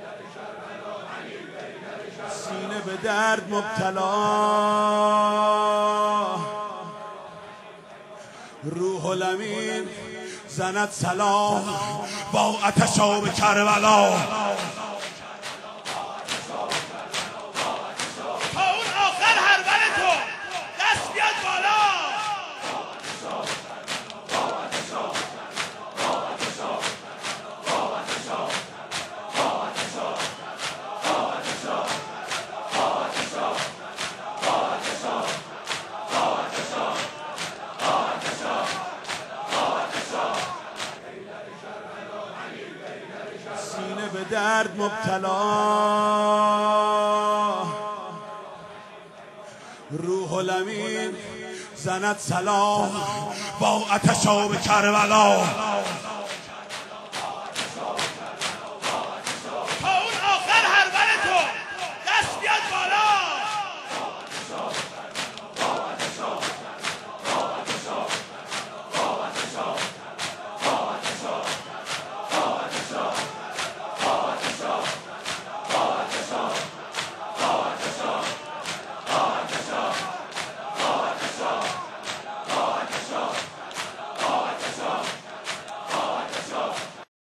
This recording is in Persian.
سینه به درد مبتلا، روح الامین زند سلام با آتش آب کربلا. تا اون آخر هربل تو دست بیاد بالا. سینه به درد مبتلا، روح الامین زند سلام با آتش آب کربلا.